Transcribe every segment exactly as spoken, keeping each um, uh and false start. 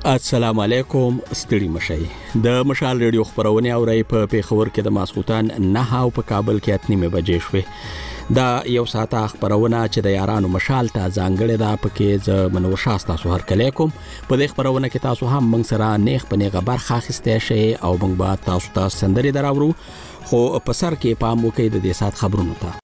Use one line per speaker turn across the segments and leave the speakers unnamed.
السلام علیکم ستړي مشي د مشال ریډیو خبرونه اوري په پیښور کې د ماسخوتن نه او په کابل کې اتنیمه بجې شوې دا یو ساعت خبرونه چې د یارانو مشال ته ځانګړې ده پکې ز منور شاستا سو هر کله کوم په دې خبرونه کې تاسو هم موږ سره نیخ په نیغه برخه اخیسته شي او موږ به تاسو ته سندري دراوړو خو په سر کې پام وکړئ د دې سات خبرونو ته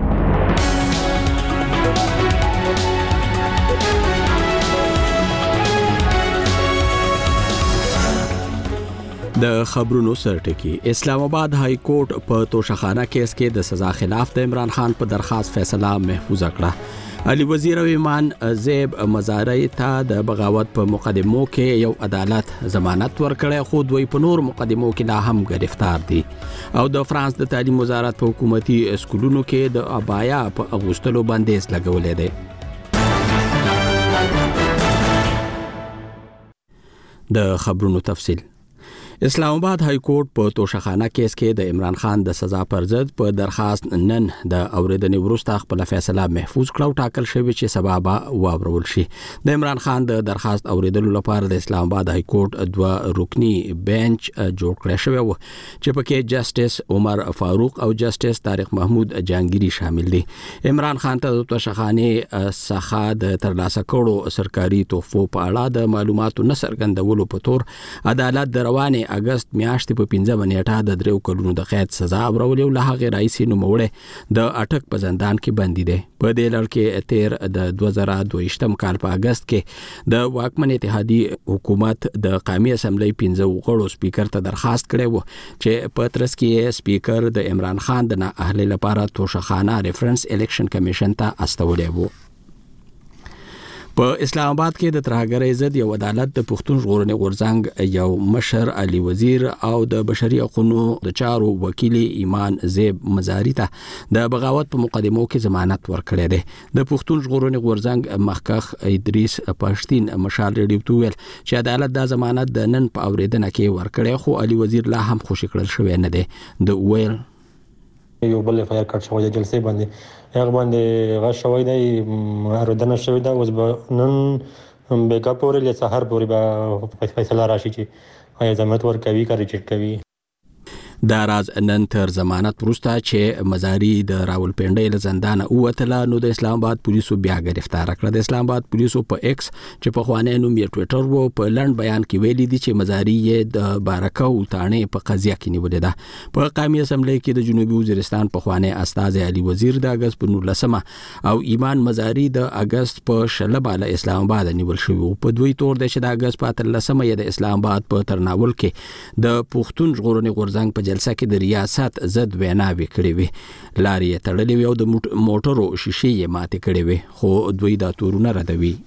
د خبرونو سرټکی اسلام آباد های کورټ په توشخانه کیس کې د سزا خلاف د عمران خان په درخواست فیصله محفوظ کړه علي وزیر او ایمان زیب مزاری ته د بغاوت په مقدمو کې یو عدالت ضمانت ورکړی خو دوی په نور مقدمو کې لا هم گرفتار دي او د فرانس د تعلیم وزارت په حکومتي اسکولونو کې د ابایا په اغوستلو بندیز لګولې ده د خبرونو تفصیل اسلام آباد های کورټ په توشخانه کیس کې د عمران خان د سزا پر ضد په درخواست نن د اوریدنې وروسته خپل فیصله محفوظ کړو ټاکل شوی چې سبب واورول شي د عمران خان د درخواست اوریدلو لپاره د اسلام آباد های کورټ دوه رکنی بنچ جوړ کړی شوی و چې پکې جسټس عمر فاروق او جسټس طارق محمود جانگیری شامل دي عمران خان ته د توشخانه څخه د ترلاسه کړو سرکاري تحفو په اړه د معلوماتو نشر غندولو په تور عدالت د روانه اگست میاشتې په پنځمه نیټه د دریو کلونو د قید سزا ورولې له هغه رئیس نوموړی د اټک په زندان کې بندي دی په دې لړ کې تیر د دوه زره دوه کال په اگست کې د واکمن اتحادي حکومت د قومي اسمبلی پنځه غړو سپیکر ته درخواست کړی و چې په ترڅ کې سپیکر د عمران خان د نااهلۍ لپاره توشخانه ریفرنس الیکشن کمیشن ته استولې وو په اسلام آباد کې د ترهګرۍ ضد یو عدالت د پښتون ژغورنې غورځنګ یو مشر علي وزیر او د بشري حقوقو د چارو وکیل ایمان زیب مزاری ته د بغاوت په مقدمو کې ضمانت ورکړی دی د پښتون ژغورنې غورځنګ مخکخ ادریس پښتين مشال ریډیو ته ویل چې عدالت د ضمانت د نن په اوریدنه کې ورکړی خو علي وزیر لا هم خوشی کړل شوی نه دی د ویل
یو بل فایر کټ شوی د جلسې باندې هغه باندې غا شوی دی اردن شوی دا اوس به نن بیک اپ اورل سحر پورې به فیصله راشي چې آیا ضمانت ورکوي کا ریجیکټ کوي
دا راز نن تر ضمانت وروسته چې مزاری د راولپنډۍ له زندان اوتله نو د اسلام آباد پولیسو بیا گرفتار کړ د اسلام آباد پولیسو په ایکس چې په خوانې نوم یې ټوئیټر وو په لند بیان کې ویلي دي چې مزاری یې د بارکه او تانې په قضیه کې نیولې ده په قومي اسمبلی کې د جنوبي وزیرستان په خوانې استاذ علي وزیر د اگست په نولسمه او ایمان مزاری د اگست په شلبه له اسلام آباد نیول شو په دوی تور د شد اگست په اتلسمه د اسلام آباد په ترناول کې د پښتون ژغورنې غورځنګ په جلسه کې د ریاست ضد ویناوي کړې وي لارې تړلې وي او د موټرو شیشې یې ماتې کړې وي خو دوی دا تورونه ردوي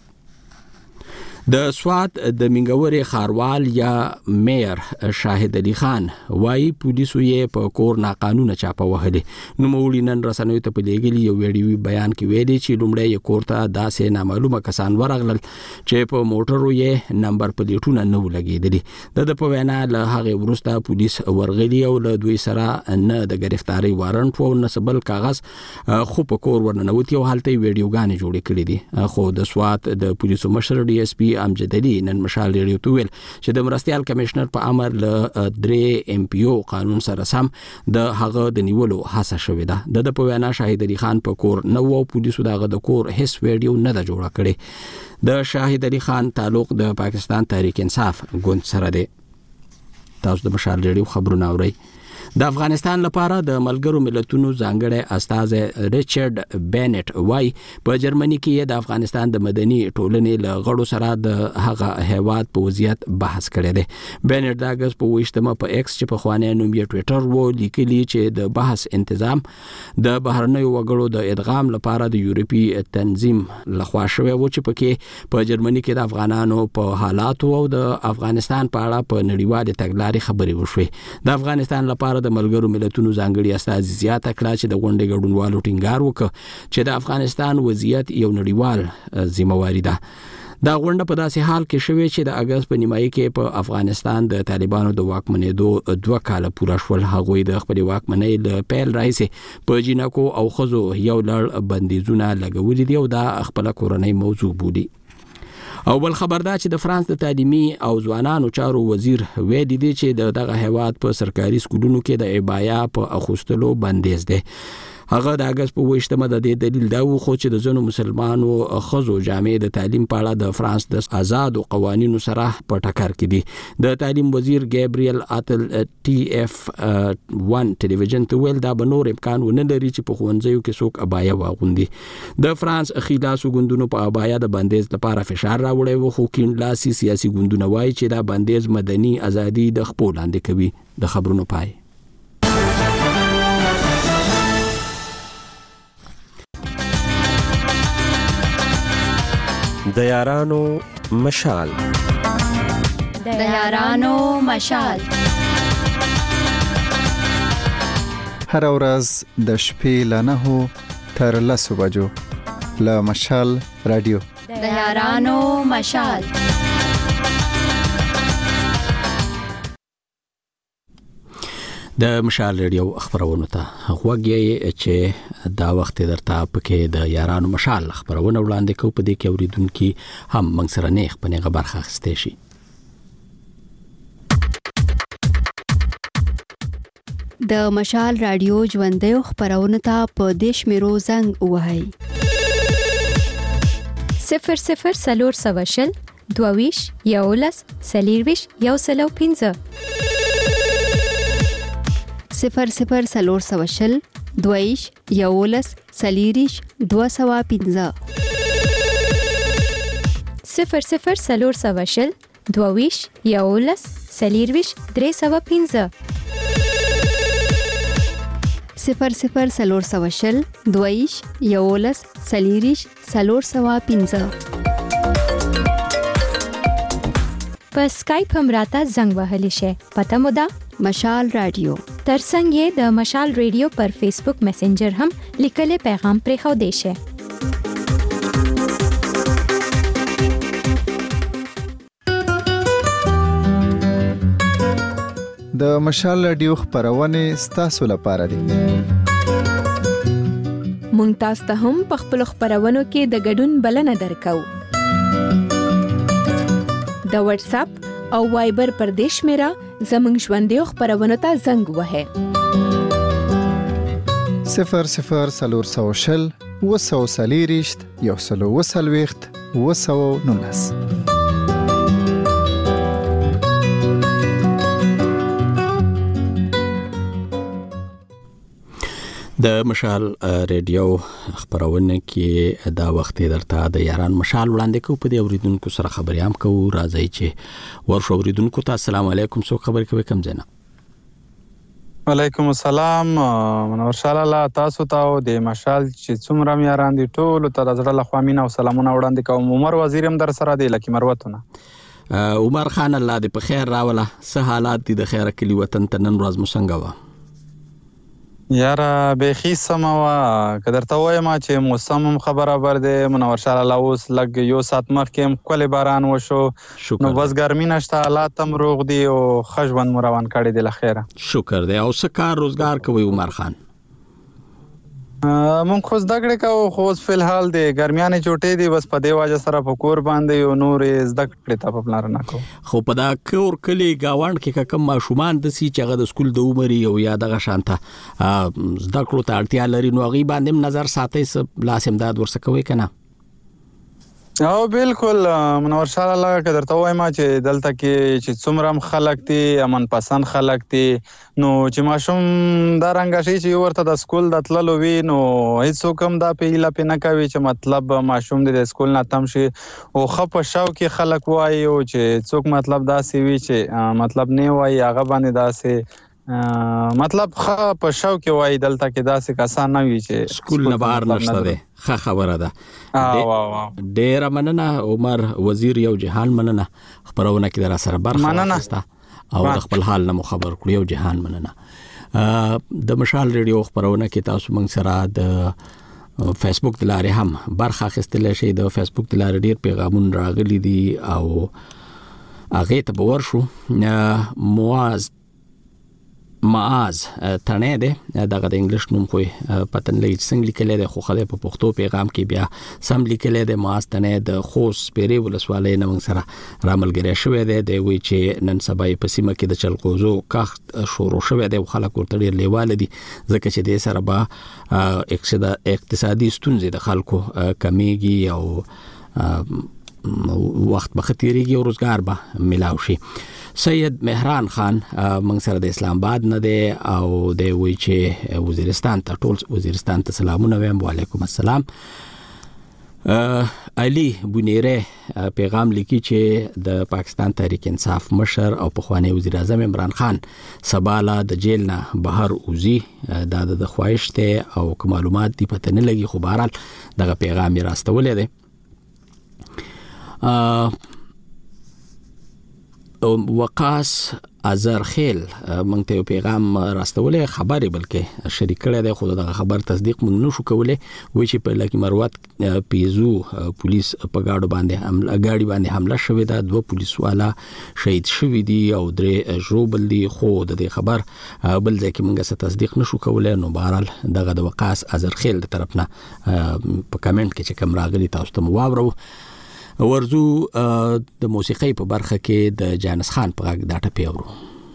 د سوات د منګوري خاروال یا میر شاهد علي خان وايي پولیسو یې په کور ناقانونه چاپه وهلې نو مولینن رسنوي ته په لګلي یو ویډیو بیان کې ویلي چې لومړی یې کور ته داسې نامعلومه کسان ورغلل چې په موټرو یې نمبر پلیټونه نه ولګېدلي د په وینا له هغه وروسته پولیس ورغلي او له دوی سره نه د گرفتاری وارنټ او نه سبل کاغذ خو په کور ورننوتي او حالت ویډیوګانې جوړې کړې دي خو د سوات د پولیسو مشر ډي اس پي امجد علي نن مشال ریډیو ته ویل چې د مرستيال کمشنر په امر له درې ام پی او قانون سره سم د هغه د نیولو هڅه شوې ده د په وینا شاهد علي خان په کور نو او پولیسو دغه د کور هیڅ ویډیو نه دا جوړه کړې د شاهد علي خان تعلق د پاکستان تحریک انصاف ګوند سره دی تاسو د مشال ریډیو خبرونه اورئ د افغانستان لپاره د ملګرو ملتونو ځانګړی استاذ ریچارډ بینټ وای په جرمني کې د افغانستان د مدني ټولنې له غړو سره د هغه هیواد په وضعیت بحث کړی دی بینټ د اگست په ویشتمه په ایکس چې په خوانې نوم یې ټوئیټر وو لیکلي چې د بحث تنظیم د بهرنیو وګړو د ادغام لپاره د یورپی تنظیم لخوا شوی و چې پکې په جرمني کې د افغانانو په حالاتو او د افغانستان په اړه په نړیوال تګلارې خبرې وشوې د افغانستان لپاره د ملګرو ملتونو ځانګړي استاذ زیاته کړه چې د غونډې ګډونوالو ټینګار وکړ چې د افغانستان وضعیت یو نړیوال ذمہواری ده دا غونډه په داسې حال کې شوې چې د اگست په نیمایي کې په افغانستان د طالبانو د واکمنېدو دوه کال پوره شول هغوی د خپل واکمنۍ له پیل راځي په جنکو او خزو یو لړ بندیزونه لګولې دي او دا خپل کورنۍ موضوع بولي او بل خبردار چې د فرانس د تعلیمي او ځوانانو چارو وزیر ویلي دی چې دغه هیواد په سرکاري سکولونو کې د ابایا په اخوستلو بندیز دی. هغه د اگست په ویشتمه د دې دلیل دا و خو چې د ځینو مسلمانو خزو جامع د تعلیم په اړه د فرانس د آزاد قوانینو سره په ټکر کې دي. د تعلیم وزیر ګابریل اتل ټي اف ون ټلویزیون ته ویل دا به نور امکان ونه لري چې په ښوونځیو کې څوک ابایا واغوندي. د فرانس خلاصو ګوندونو په ابایا د بندیز لپاره فشار راوړی و خو کینلاسي سیاسي ګوندونه وایي چې دا بندیز مدني ازادي د خپل لاندې کوي. د خبرونو پای.
د یارانو مشال
د یارانو مشال
هر ورځ د شپې له نهو تر لسو بجو له مشال رادیو
د یارانو مشال.
د مشال ریډیو خبرونه ته غوږی چې دا وخت درته پکې د یارانو مشال خبرونه وړاندې کوو. په دې کې اوریدونکو هم موږ سره نیخ په نیغه برخه اخیستی شي.
د مشال رادیو ژوندۍ خبرونه ته په دیش میرو زنګ وهاي
صفر صفر سلور سواشل دوویش یولس سلیرویش یو سلو پینځه
صفر صفر سلور سواشل دویش یولس سلیریش دو سوا پینځه
صفر صفر سلور سواشل دوویش یولس سلیرویش درې سوا پینځه
صفر صفر سلور سواشل دویش یولس سلیریش سلور سوا پینځه.
په سکایپ هم راته زنګ وهلی شي. پته مو ده
مشال رادیو.
ترڅنګ یې د مشال رادیو پر فیسبوک میسنجر هم لیکلي پیغام پرې خو دی شي.
د مشال رادیو خبرونه ستاسو لپاره دي.
مونږ تاسو ته هم په خپل خبرونو کې د ګډون بلنه درکو. د واتس اپ او وایبر پر دیش میرا زمنګ ژوندۍ خبرونه ته زنګ وهه
صفر صفر سلور سوشل وسو سلیریشت یو سلو وسلويخت وسو نونس.
د مشال ریډیو خبرونه کې دا وخت درته د یاران مشال وړاندې کوو. په دې اوریدونکو سره خبرې هم کوو. راځي چې ورشو اوریدونکو ته السلام علیکم. څو خبرې کوي کم زنه؟
وعلیکم السلام. منور شاله تاسو ته د مشال چې څومره یاران دي ټول ته د زړه لخوا مینا او سلامونه وړاندې کوم. عمر وزیر هم در سره دی لکه مروتونه.
عمر خان الله دې په خیر راوله. څه حالات دي د خیره کلی وطن ته نن ورځ مسنګ و؟
یاره بخي سموا کدرته وایم چې موسم هم خبره بر دی. منور شاله الله اوس لګ یو سات مخکې کله باران وشو نو بس ګرمي نشته حالات هم روغ دي او خجوند مو روان کړی دی لخيره.
شکر دی. او څه کار روزګار کوي عمر خان؟
مونږ خو زده کړې کوو خو اوس فلحال د ګرمیانې چوټې دي بس په دې وجه سره په کور باندې یو نور زده کړې ته په پلان نه کوو.
خو په دا کور کلی گاوند کې کوم ماشومان د سي چې هغه د سکول د عمر یو یا دغه شانته زده کړو ته اړتیا لري نو هغه باندې نظر ساتي څه لاس امداد ورسکوي کنه؟
او بالکل منور شاله الله کدرته وایم چې دلته کې چې څومره خلک دي امن پسند خلک دي نو چې ماشوم دا رنګ شي چې ورته د سکول د تللو وی نو هیڅ کوم دا په هیله په نه کوي چې مطلب ماشوم د سکول نه تم شي او خپ شاو کې خلک وایي او چې څوک مطلب دا سی وی چې مطلب نه وایي هغه باندې دا سی مطلب خ په شاو کې وایي دلته کې دا سی کسان نه وي چې
سکول نه بهر نشته ده. ښه خبره ده. ډېر مننه عمر وزیر یو جهان مننه خبرونه کې در سره برخه واخیسته او د خپل حال نه خبر کړو. یو جهان مننه. د مشال ریډیو خبرونه کې تاسو موږ سره د فیسبوک د لارې هم برخه اخیستل شي. د فیسبوک د لارې ډېر پیغامونه راغلي دي او هغه ته ورشو. معاذ معاذ تنه ده دغه د انګلیش نوم خو پتن لګی څنګه لیکل دی خو خدای په پښتو پیغام کې بیا سم لیکل دی معاذ تنه د خوست پیری ولسوالۍ نه موږ سره راملګری شوی دی دی وی چې نن سبا په سیمه کې د چلقوزو کاخت شروع شوی دی خلک ورته ډیر لیواله دي ځکه چې د سره با اقتصادي ستونزې د خلکو کمیږي او وخت به ختیریږي او روزګار به ملاو شي. سید مهران خان موږ سره د اسلام آباد نه دی او د وی چې وزیرستان ته ټول وزیرستان ته سلامونه وایم. وعلیکم السلام. علي بونیره پیغام لیکي چې د پاکستان تحریک انصاف مشر او پخوانی وزیر اعظم عمران خان سباله د جیل نه بهر وزي دا د خواهش ته او معلومات دی پته نه لګي خو بهرحال دغه پیغام یې راستولې دی. وقاص ازرخیل مونږ ته پیغام راستولې خبرې بلکې شریک کړی دی خو دغه خبر تصدیق مونږ نشو کولای وای چې په لکه مروت پیزو پولیس په گاډو باندې حمله گاډي باندې حمله شوې ده دوه پولیس والا شهید شوی دي او درې ژوبل دي خو د دې خبر بل ځکه مونږه ست تصدیق نشو کولای. نو بهرحال دغه د وقاص ازرخیل د طرف نه په کمنټ کې چې کوم راغلي تاسو ته واورو. ورزو د موسیقۍ په برخه کې د جانس خان په غږ دا ټپې اورو.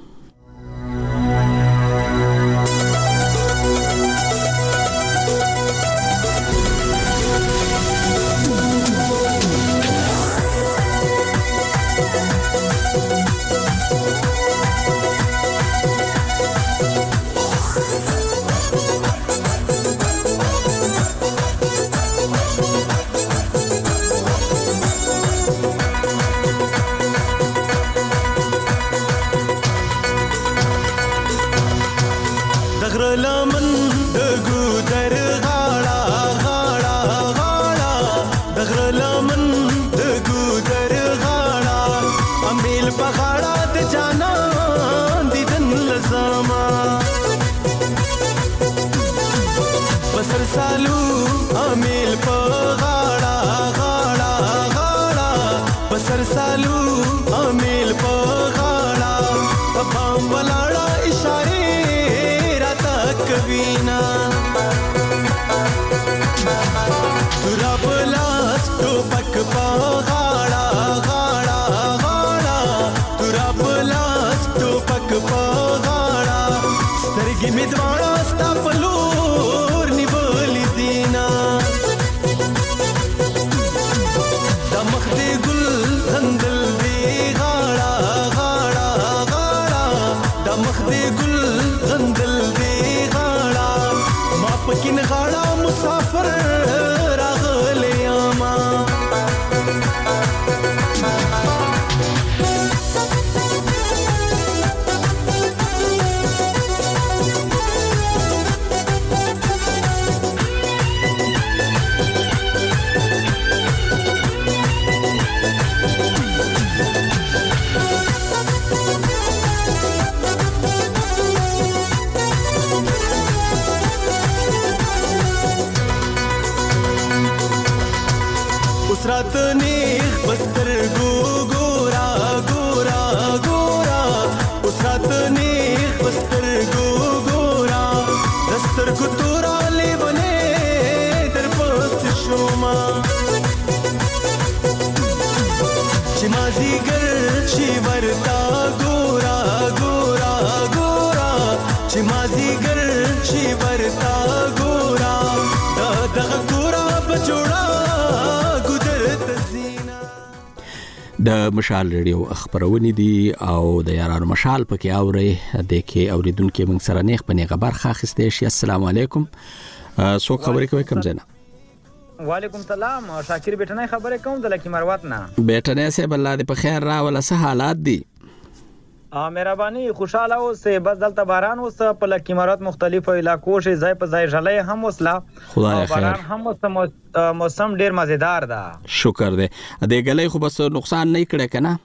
د مشال ریډیو خبرونه دي او د یارانو مشال پکې اوري د کې اوریدونکو موږ سره نیخ په نیغه برخه اخیسته شي. السلام علیکم. سو خبرې کوي کوم ځای نه؟
وعلیکم السلام. شاکر بیٹنه خبرې کوم د لکی مروت نه.
بیٹنه سه بل الله دې په خیر را ولا سه حالات دي؟
ا مهرباني خوشاله اوسه بس دلته باران اوسه په لکی مروت مختلفو علاقو شي ځای په ځای ژلې هم اوسلا
خدای خیر
باران هم اوسه موسم ډیر مزیدار ده.
شکر دې دې غلې خو بس نقصان نه کړي کنه؟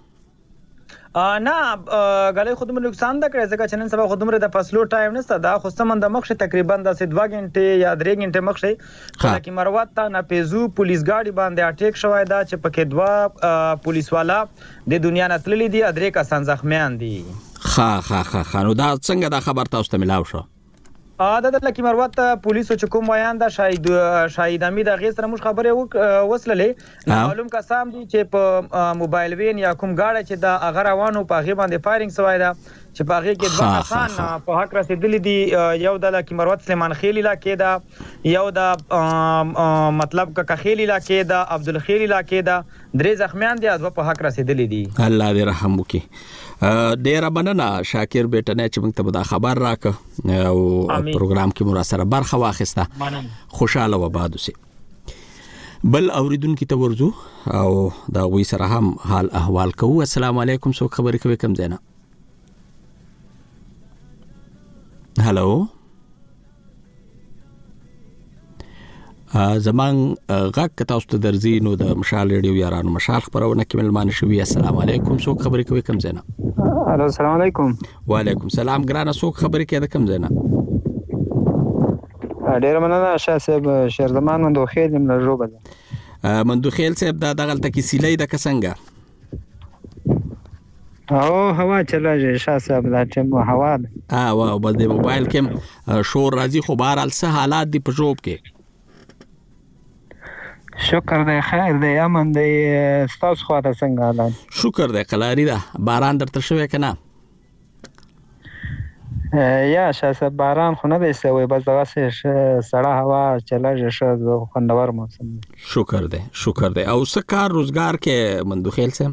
نه غلې خودم نقصان ده کړی ځکه چې نن سبا خودمره د فصلو ټایم نشته دا خو سمند مخ تقریبا د دوه غنټې یا درې غنټې مخ شي لکه مروت ته نه پیزو پولیس ګاډي باندې اٹیک شوی دا چې پکې دوا پولیس والا د دنیا نه تللی دي ادرې کسان زخمیان دي.
خا خا خا خا نو دا څنګه دا خبر تاسو ته ملاو شو؟
ا د لکه مروت پولیسو چې کوم بیان دا شاهد شاهد امید غیر سره موږ خبره وسللې معلوم کسام دي چې په موبایل وین یا کوم گاډه چې دا اگر روانو په غي باندې فایرینګ سوای دا چې په غي کې دوه کسان په حق رسیدلې دي یو د لکه مروت سلیمان خیل علاقې دا یو د مطلب کا خیل علاقې دا عبدالخیل علاقې دا درې زخمیان دي دوه په حق رسیدلې دي. الله
دې رحم وکړي. ډیره مننه شاکر بیٹنه چې موږ ته دا خبر راکړه او پروګرام کې مو سره برخه واخیسته. خوشاله و باد اوسئ. بل اوریدونکو ته ورځو او دا وی سره هم حال احوال کوو. السلام علیکم. څوک خبرې کوي کوم ځای نه؟ هالو زمان غږ که تاسو ته درځي نو د مشال ریډیو یارانو مشال خبرونه کې ملمان شوي. السلام علیکم. څوک خبرې کوي کوم ځای نه؟
الو السلام علیکم.
وعلیکم سلام ګرانه. څوک خبرې کوي د کوم ځای نه؟
ډیر مننه شاه صاحب. شیر زمان مندوخیل یم له جوبه.
مندوخیل صاحب دا دغلته کې سیلې د کسنګه
او هوا چلاږي شاه صاحب دا ټیم هوا
اه واو بس د موبایل کې شور راځي خو بهر السه حالات دی په جوب کې.
شکر دی خیر دی امن دی. ستاسو خو دا څنګه حالات؟
شکر دی قلاری ده. باران درته شوی کنه؟
یا شاه صاحب باران خو نه دی سوی بس دغه سړه هوا چلاږي شه خوندور موسم.
شکر دی شکر دی. او څه کار روزګار کې مندوخیل صاحب؟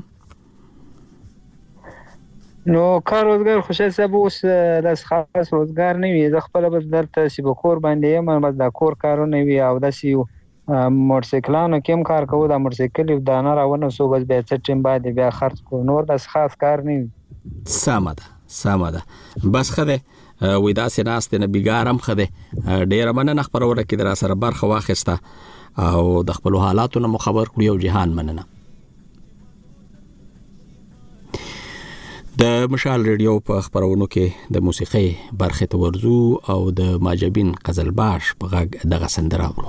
نو کار روزګار خوشاله صاحب اوس د خاص روزګار نه وي. زه خپل بس دلته سی په کور باندې یم بس دا کور کارونه وي او د سی موټر سایکلانو کوم کار کوو د موټر سایکل د نه راونه سو بس بیا څه ټیم باندې بیا خرڅ کو نور د خاص کار نه وي.
سمه ده سمه ده. بس خده وې دا سيناست نه بیګارم خده ډیر مننه خبرونه کې در سره برخه واخسته او د خپل حالاتونو مو خبر کړی او جهان مننه. د مشال ریډیو په خبرونو کې د موسیقي برخه ته ورځو او د ماجبین قزلباش په غږ دغه سندره ورو.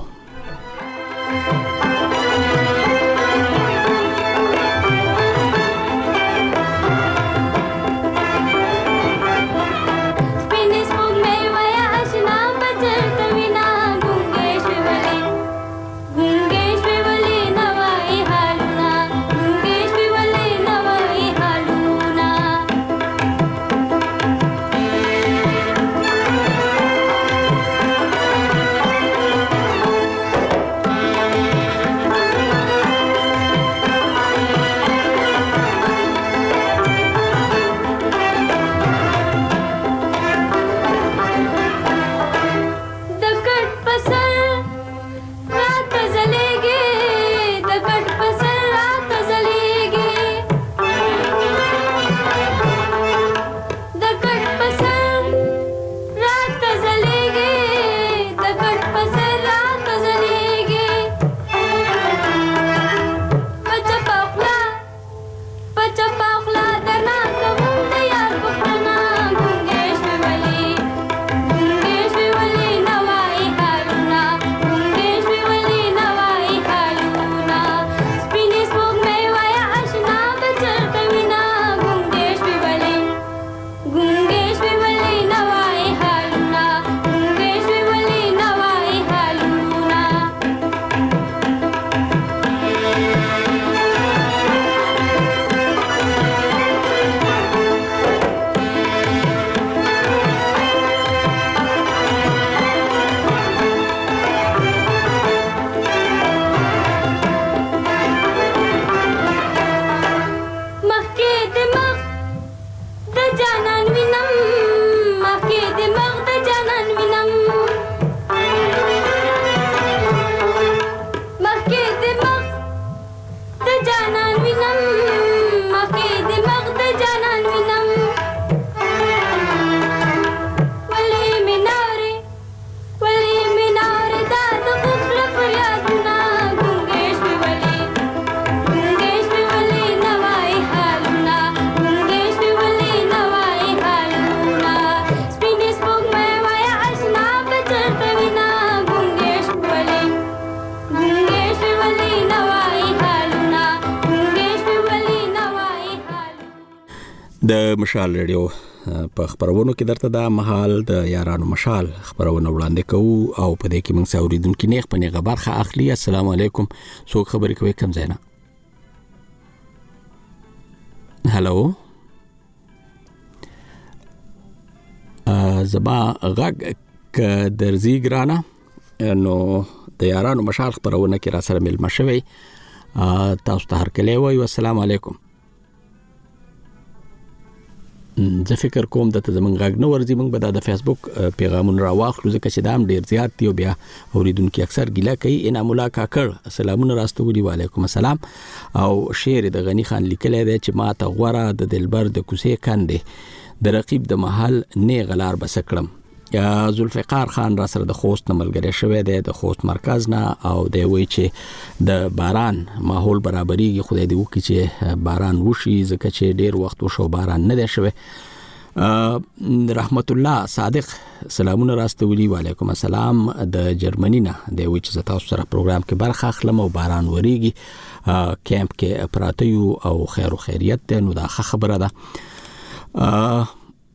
د مشال ریډیو په خبرونو کې درته دا مهال د یارانو مشال خبرونه وړاندې کوو او په دې کې موږ اوریدونکو نه خپل غبرخه اخلي. السلام علیکم، څوک خبرې کوي کوم ځای نه؟ هالو زما غږ ک درځي ګرانه، نو د یارانو مشال خبرونه کې را سره ملما شوي. تاسو ته هر کله وایو السلام علیکم. زه فکر کوم د زمونږ غږ نه ورځي، موږ به د فیسبوک پیغامونه راواخلو ځکه چې دا هم ډیر زیات دی او بیا اوریدونکو اکثر ګیله کوي. انعام الله کاکړ سلامونه راستوي، وعلیکم السلام. او شعر د غنی خان لیکلی دی چې ما ته غوره د دلبر د کوسې کندې د رقیب د محل نه غلار بس کړم. یا ذوالفقار خان را سره د خوست ملګری شوی دی د خوست مرکز نه، او دی وی چې د باران ماحول برابرېږي، خدای دې وکړي چې باران وشي ځکه چې ډیر وخت وشو باران نه دی شوی. رحمت الله صادق سلامونه راستولي، وعلیکم السلام. د جرمني نه دی وی چې تاسو سره پروګرام کې برخه اخلم او باران وریږي، کیمپ کې پراته یو او خیر او خیریت دی، نو دا ښه خبره ده.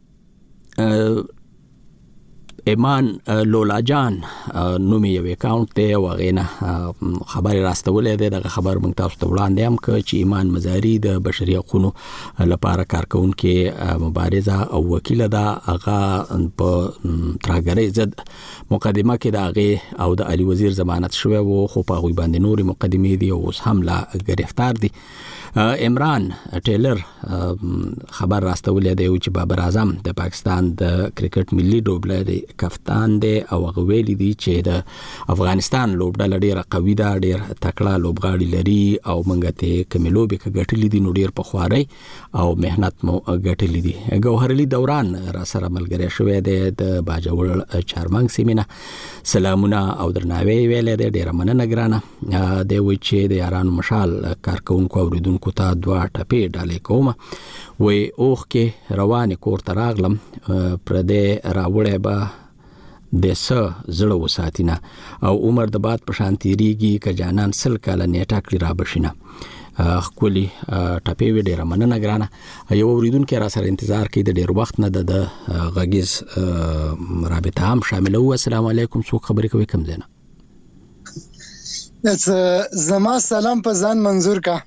ایمان لولا جان نومي یو اکاونټ دی او غینه خبر راستولې ده. دغه خبر موږ تاسو ته وړاندې هم ک چې ایمان مزاری د بشري حقوقو لپاره کارکونکو مبارزه او وکیل ده. هغه په ترهګرۍ ضد مقدمه کې د هغه او د علي وزیر ضمانت شوی وو، خو په غوي باندې نوري مقدمې دي او اوس هم لا گرفتار دي. عمران ټیلر خبر راستولې دی چې بابر اعظم د پاکستان د کرکټ ملي لوبډلې کپتان دی او هغه ویلي دی چې د افغانستان لوبډله ډیره قوي ده، ډیر تکړه لوبغاړي لري او موږ ته کمیلوبي کې ګټلې دي، نو ډیر په خواري او مهنت مو ګټلې دي. ګوهرعلی دوران را سره ملګری شوی دی د باجوړ چارمنګ سیمینه، سلامونه او درناوی ویلې دی، ډیره مننه ګرانه. دی وی چې د یارانو مشال کارکونکو اوریدونکو کوتا دوا ټپې ډالې کوم، وې اوخ کې روانې کور ته راغلم، پر دې راوړې به د س زړه وساتینه او عمر د باد په شان تیریږي که جانان سل کاله نیټه کړي را بشینه. خولي ټپې وی ډیره مننه ګرانه. یو اوریدونکو را سره انتظار کوي د ډیر وخت نه د غږیز رابطه هم شامل وو. السلام علیکم، څوک خبرې کوي کوم ځای
نه؟ زما سلام په ځان منظور کا.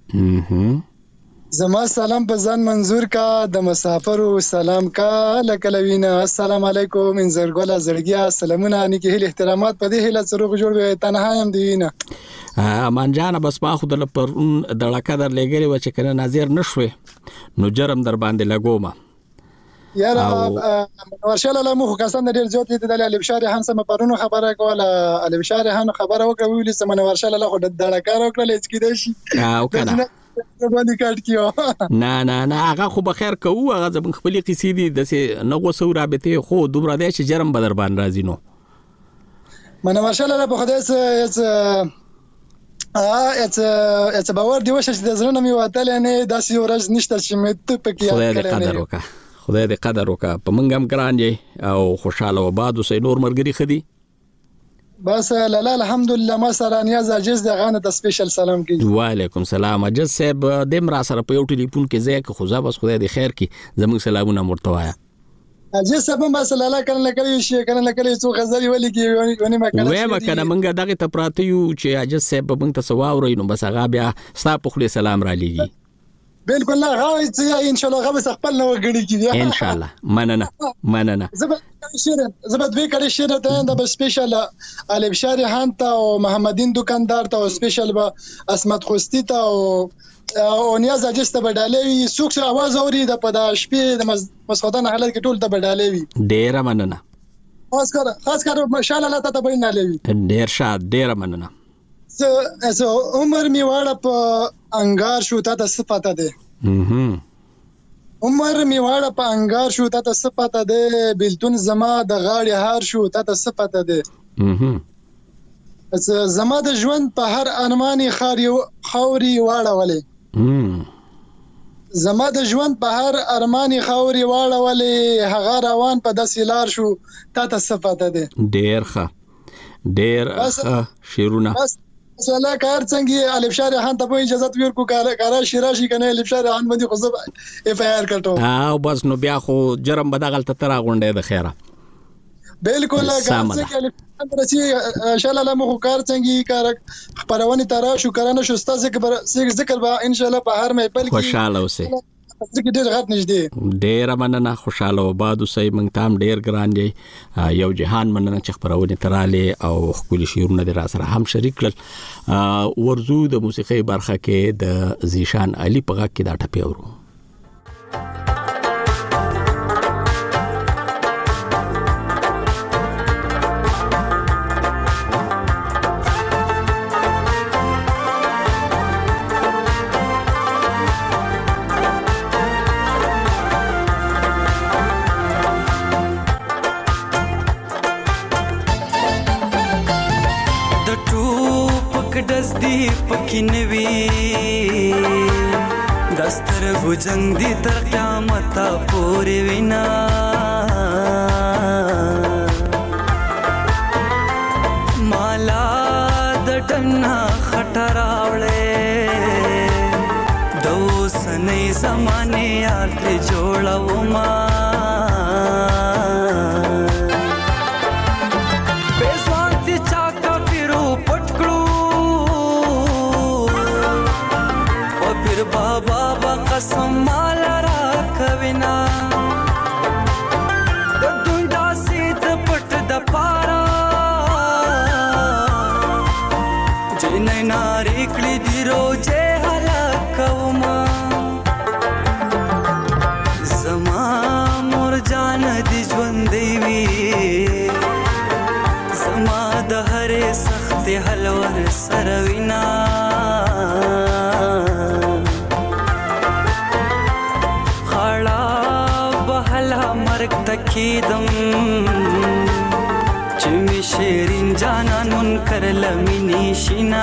زما سلام په ځان منظور کا، د مسافرو سلام کا لکلوینا. السلام علیکم انزرګولا زړګیا سلامونه نیکی هیل احترامات په دې هیله سروغ جوړ وي تنها هم دینا.
امان جان بس ما خو د پر دړه در لګری و چې کنه ناظر نشوي نو جرم در باندې لګوم.
یاره ورشل له مخ کسان ډیر زیات دي د علي بشار هان سم پرونو خبره کوله، علي بشار هان خبره وکړه ویل سم نو ورشل له خو د دړکار وکړل هیڅ کیدای شي
او کنه
باندې کاټ کیو.
نه نه نه هغه خو بخیر کوو، هغه زمون خپل قصې دي د سه نغو سو رابطه خو دومره دی چې جرم بدر باندې راځي. نو
من ورشل له په خدای سه ا اته اته باور دی وشه چې د زړه مې واتل نه داسې ورځ نشته چې مې ته پکې
خدای دې قدر وکړه، خدای دې قدر وکړه. په منګ هم ګران یې او خوشاله وباد اوسې نور مرګري خدي
بس لاله الحمدلله. ما سره نیاز عجز د غانه د سپیشل سلام کی.
وعلیکم السلام. عجز صاحب دیم را سره په یو ټلیفون کې ځای کې خو بس خدای دې خیر کی زموږ سلامونه مرتوایا.
عجز صاحب بس لاله کله کله شي کله کله څو غزل ولي کی ونی ما کله
وې ما کنه منګه دغه ته پراته یو چې عجز صاحب موږ ته سواوري نو بس هغه بیا ستا په خله سلام را لېږي.
بالکل نه غواړي چې ان شاء الله غو خپل نو غړي کی
ان شاء الله. مننه مننه.
زبد شیر زبد وی کړي شیر ته د سپیشل علي بشار هان ته او محمدین دکاندار ته او سپیشل به اسمت خوستی ته او نیاز اجسته بدالوي سوق اواز اوري د په د شپې د مسعودان حالت کې ټول ته بدالوي.
ډیر مننه.
خاص کر خاص کر ماشاء الله ته بین علوي.
ډیر شاد ډیر مننه.
زه زه عمر می واړه په انګار شو ته د صفاته ده.
اها
عمر می واړه په انګار شو ته د صفاته ده، بلتون زما د غاړې هار شو ته د صفاته ده.
اها
زما د ژوند په هر ارماني خاري خوري واړولې. زما د ژوند په هر ارماني خوري واړولې، هغه روان په داسې لار شو ته د صفاته ده.
ډیر ښه ډیر ښه شیرونه.
سلا کار څنګه الف شارع خان ته په اجازه ورکو کارا شراشي کنه الف شارع خان باندې خو زب اف آی آر کټو
او بس نو بیا خو جرم بدغل ته ترا غونډه د خیره
بالکل کار څنګه الف شارع درسي ان شاء الله مخ کار څنګه کار خبرونه ترا شو کرانه شو ستاسو ذکر ذکر به ان شاء الله په هر مې پل کې
خوشاله اوسئ
ځکه ډېر غټ نږدې
ډېر مننه خوشاله وباد اوسئ موږ تام ډېر ګران دی یو جهان مننه چې خبرونه تراله او خپل شعرونه در سره هم شریک کړل ورزو د موسیقي برخه کې د زیشان علي په غږ کې دا ټپي اورو
جنگ دی تر قیامت پوری وینا مالا د ټنا خټراوړې دو سنې زمانه یار ته جوړاو ما بېسوانتي چا کا پیرو پټکړو او پیر بابا قسم مال را کوینا د دنیا سید پټ د پارا جنې ناری کړي دی روزه هلاکوما زما مور جان دی ژوند دی زما د هرې سخت حلور سروینا تکیدم چې می شیرین جانان منکر لمینی شینا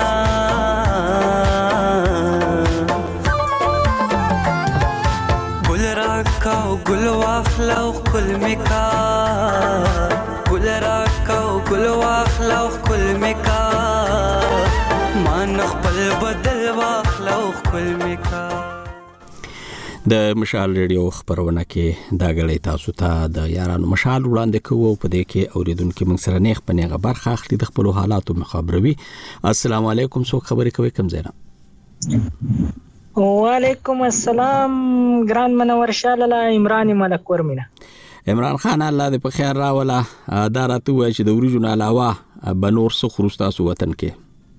ګل راکاو ګل واخلاو خپل میکا ګل راکاو ګل واخلاو خپل میکا مان خپل بدل واخلاو خپل میکا
د مشال ریډیو خبرونه کې دا غړې تاسو ته د یارانو مشال وړاندې کوو په دې کې اوریدونکو موږ سره نیخ پنیغه برخه اخلي د خپل حالاتو مخابروي السلام علیکم څوک خبرې کوي کوم زینا
وعلیکم السلام ګران منور شاله عمران ملک ورمنه
عمران خان الله دې په خیر راوله دا راته وای چې د ورجون علاوه بنور څو خروستاسو وطن کې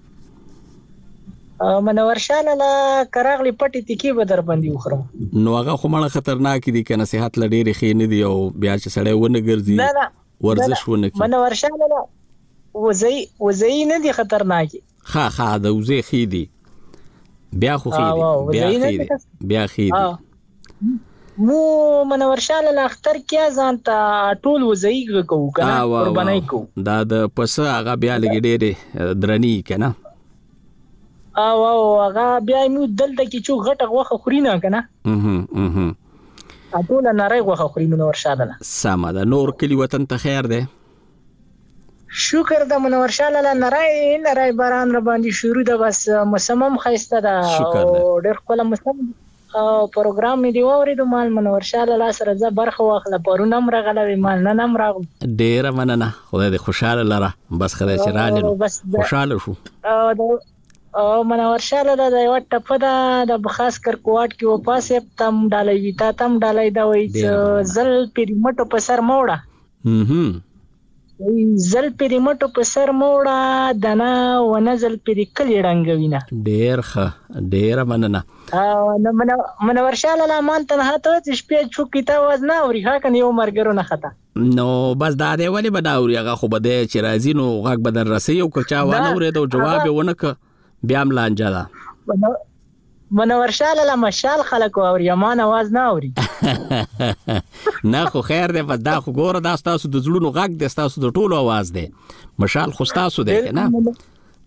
منور شاله کراغلی پټی تکی به در باندې وخرم
نو هغه خو مړه خطرناک دي کنه صحت لډېری خې نه دی او بیا چې سړی ونه ګرځي ورزش ونه کوي
منور شاله وزي وزي نه دي خطرناک
ها ها د وزي خې دي بیا خو خې دي بیا خې دي بیا خې دي
مو منور شاله اختر کې ځان ته ټول وزي کوو کنه قربانای کو
دا د پس هغه بیا لګې ډېری درنی کنه
او او هغه بیا مو دلته کې چې غټه غوخه خوري نه کنه
اها اها
اټول نری غوخه خوري منور شاله
سما دا نور کلی وطن ته خیر ده
شکر د منور شاله نری نری باران را باندې شروع ده بس مسمم خيسته ده او ډېر خپل مسم او پروګرام دی اورید مال منور شاله سره ز برخه واخله پرونم راغله مال نه نم راغ
ډېر مننه خدای دې خوشاله لره بس خدای چې رالې خوشاله شو
او منور شاله د یو ټپه ده د خاص کر کوټ کې و پاسه تم ډالې ویتا تم ډالې دا وای زل پریمټو په سر موړه هم زل پریمټو په سر موړه دنا و نزل پری کلی رنگوینه
ډیر ښه ډیر مننه
او منور شاله مان تنها ته چې شپې چو کتاب وزنه او ریخه کنه یو مرګرو نه خطا
نو بس دا دی ولی بداوري هغه خو بده چې راځي نو غږ بدن رسي او کچا وانه ورته جواب ونک بیا ملانجا ده
منور شاله مشال خلک او یمان आवाज نه اوري
نه خو خیر دی بس دا خو ګوره دا تاسو د زړونو غږ دی تاسو د ټولو आवाज دی مشال خو تاسو دی کنه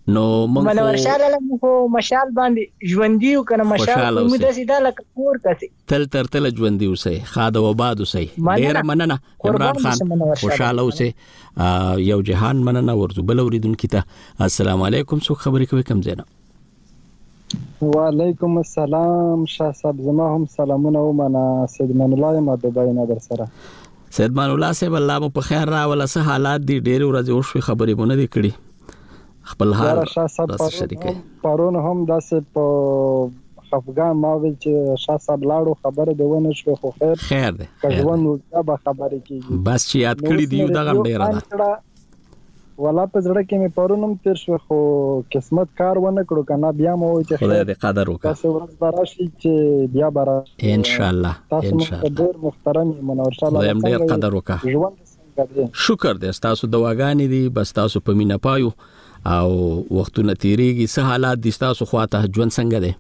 نو موږ
منور شال له موږ مشال باندې ژوندۍ او کنه مشال موږ د سیدا لک پور کسي
تل تر تل ژوندۍ اوسئ خاده و باد اوسئ ډیر مننه عمران خان خوشاله اوسئ یو جهان مننه ورته بل اوریدونکو ته السلام علیکم څو خبرې کوي کم زینه
وعلیکم السلام شاه صاحب زما هم سلامونه و معنا سید من الله ما دبای نه در سره
سید من الله صاحب الله مو په خیر راول سه حالات دي ډیر ورځې او شوي خبرې مونږ دي کړي خپل حال تاسو شریکه
پرون هم داسې په خفګان ما ویل چې شاه صاحب لاړو خبره دی ونه شو خو خیر
خیر ده
کژون نو دا خبره کیږي
بس چې یاد کړی دی دا غم ډیر ده
ولا په زړه کې مې پرونم تیر شو خو قسمت کار ونه کړو کنه بیا مو چې
خدای دې قدر وکړي
تاسو ورځ براشي چې بیا برا
ان شاء الله ان شاء الله
ډیر محترم منور شاه الله
ډیر قدر وکړه شکر دې تاسو دواګانې دي بس تاسو په مینا پایو او وختونه تیریږي سه حالات دي تاسو خواته ژوند څنګه دی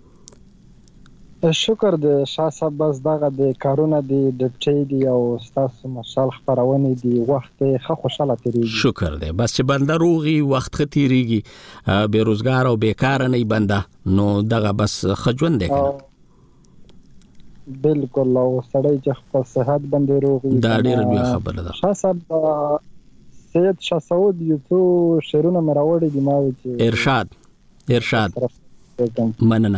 شکر دې شاه صاحب بس دغه د کارونه دي ډپټي دي او تاسو مشال خبرونه دي وخت ښه خوشاله تیریږي
شکر دې بس چې بنده روغي وخت ښه تیریږي بیروزګار او بیکار نه بنده نو دغه بس ښه ژوند دی
بالکل او سړی چې خپل صحت باندې روغي
دا ډیره لوی خبره ده
شاه صاحب سید شاه سعود یو څو شعرونه مې راوړي دي ما چې
ارشاد ارشاد مننه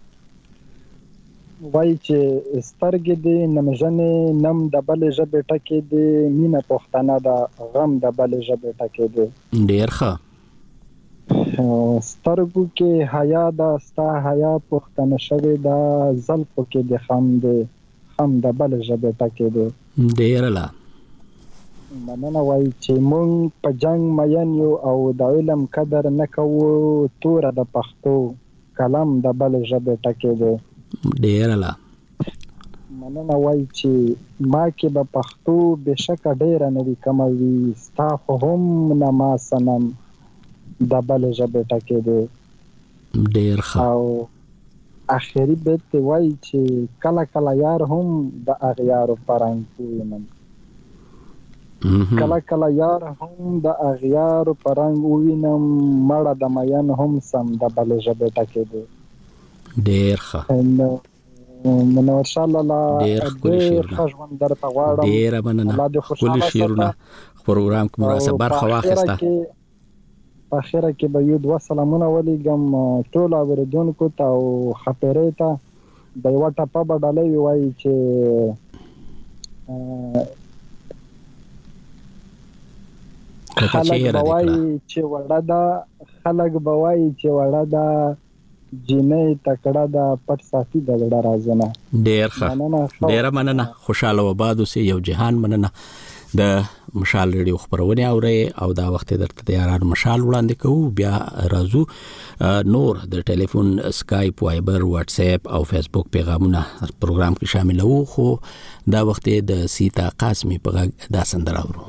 وای چې سترګې دې نمژنې نم د بل ژبې ټکې دې مینه پښتنه دا غم د بل ژبې ټکې دې
ډیر ښه
سترګو کې حیا دا ستا حیا پښتنه شوی دا زلفو کې دې خم دې خم د بل ژبې ټکې دې
ډیر لا
مننه وای چې مونږ په جنگ مین یو او د علم قدر نکوو تور د پښتو کلام د بل ژبې ټکې دې
ډیر لا
مننه وای چې ما کې به پښتو بشک ډیر نه وی کموي ستا هم نه ما سنم د بل ژبې ټکې دې
ډیر ښه
او اخري بیت وای چې کله کله یار هم د اغیار پرنګ وینم کله کله یار هم د اغیار پرنګ وینم مړه د مین هم سم د بل ژبې ټکې دې
ډیر ښه
منور شاه الله
ډیر ښکلي شعرونه ډیر مننه ښکلي شعرونه پروګرام کوم راسه برخه واخیسته
په اخره کې به یو دوه سلامونه ولېږم ټول اوریدونکو ته او خپرې ته د یوه ټپه به ډالۍ وایي چې خلک بوایي چې وړه ده خلک بوایي چې وړه ده جنې تکړه ده پټ ساتي د زړه رازونه
ډیر ښه ډیره مننه خوشاله و باد اوسئ یو جهان مننه د مشال ریډیو خبرونه اوري او دا وخت درته د یارانو مشال وړاندې کوو بیا راځو نور د ټلیفون اسکایپ وایبر واتس اپ او فیسبوک پیغامونه پروګرام کې شامل وو خو دا وخت د سیتا قاسمی په دا سندره اورو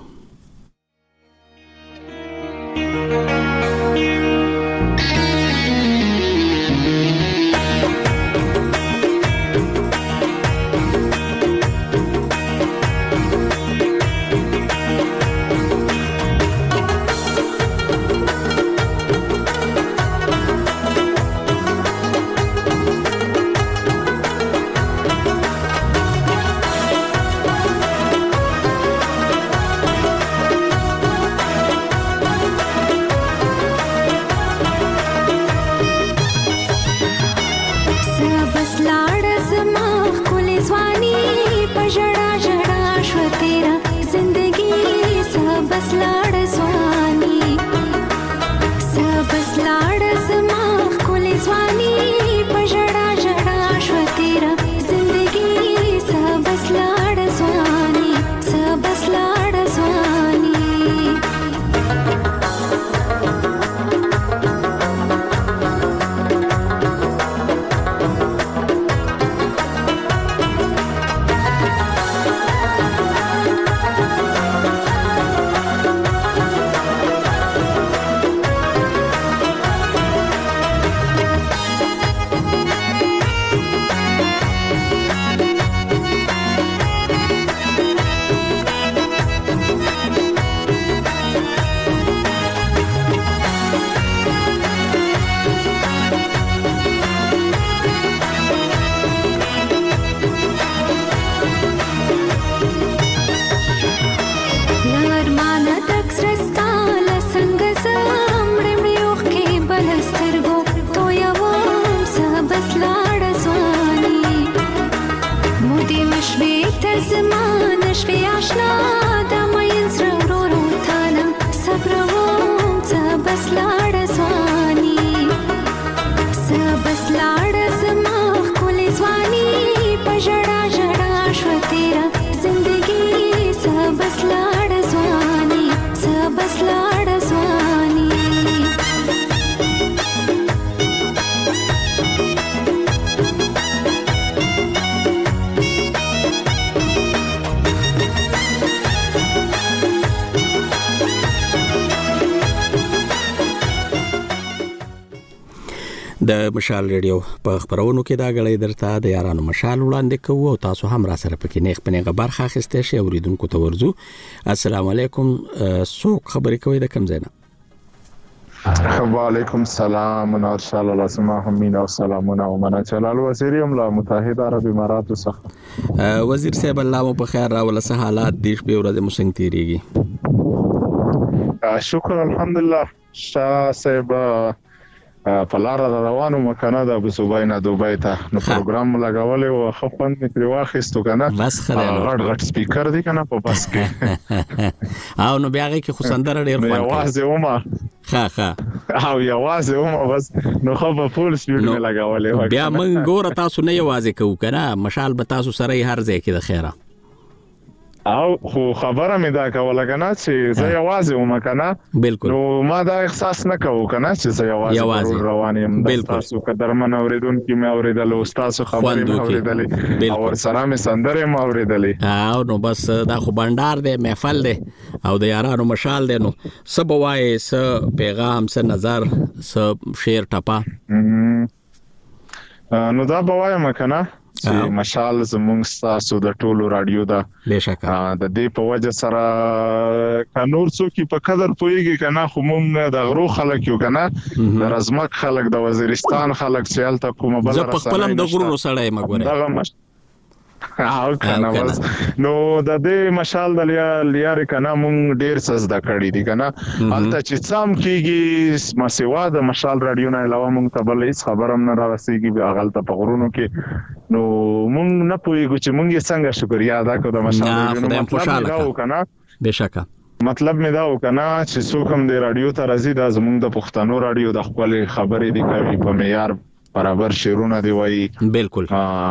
لاړ ځواني سبس لاړ ځواني
د مشال ریډیو په خبرونو کې دا غړې درته د یارانو مشال وړاندې کوو او تاسو هم را سره پکې نیغ پنیغه برخه اخیسته شي اوریدونکو ته ورزو. السلام علیکم. څوک خبرې کوي د کوم ځای نه؟
وعلیکم السلام ونرشال الله سما همین او سلامونه او منه جلال وزیر ام لا متحده عرب امارات څخه.
وزیر صاحب الله مو په خیر راول سه حالات دیش به ورځ مو څنګه تیریږي؟
شکر الحمدلله. شاه صاحب په لار روانو مکنه د ابو صوبای نه دوبای ته نو پروګرام لګولې او خپل متر واخیستو کنه
بس خلل
غټ غټ سپیکر دی کنه په بس کې
او نو بیا کې خو سندره ډیر خوند کوي
یوازې ومه
ها ها
او یوازې ومه بس نو خو په فول سپیډ مې لګولې
بیا موږ ګوره تاسو نه یوازې کوو کنه مشال به تاسو سره هر ځای کې د خیره
او خو خبره مې دا کوله کنه چې زه یوازې وم کنه
بالکل
نو ما دا احساس نه کوم کنه چې زه یوازې روان یم تاسو قدرمن اوریدونکو مې اوریدل او تاسو خبرې مې اوریدلې او سره مې سندره مې اوریدلې
او نو بس دا خو بندر دی محفل دی او د یارانو مشال دی نو سبا وای س پیغام س نظر س شعر ټپا
نو دا بوایم کنه چې مشال زمونږ تاسو د ټولو رادیو دا
بهشکه
د دې په وجه سره کانور څوک په قدر پويږي کنه خو مونږ د غرو خلک یو کنه د رزمک خلک د وزیرستان خلک چې الته کومه بل
زه په خپلم د غرو سره یم ګوره
او کنه بس نو د دې مشال د لیارې کنه مونږ ډیر څه د کړی دي کنه الته چې څام کیږي مسیوا د مشال رادیو نه علاوه مونږ ته بل هیڅ خبرم نه راوستيږي بیا غلطه په غرونو کې نو مونږ نه پوهیږو چې مونږ یې څنګه شکریا ادا کوو د مشال رادیو نه مطلب کنه
بشکه
مطلب مې دا وکنه چې څوک هم د رادیو ته راځي د زمونږ د پښتنو رادیو د خپل خبرې دی کوي په معیار برابر شیرونه دی وای
بالکل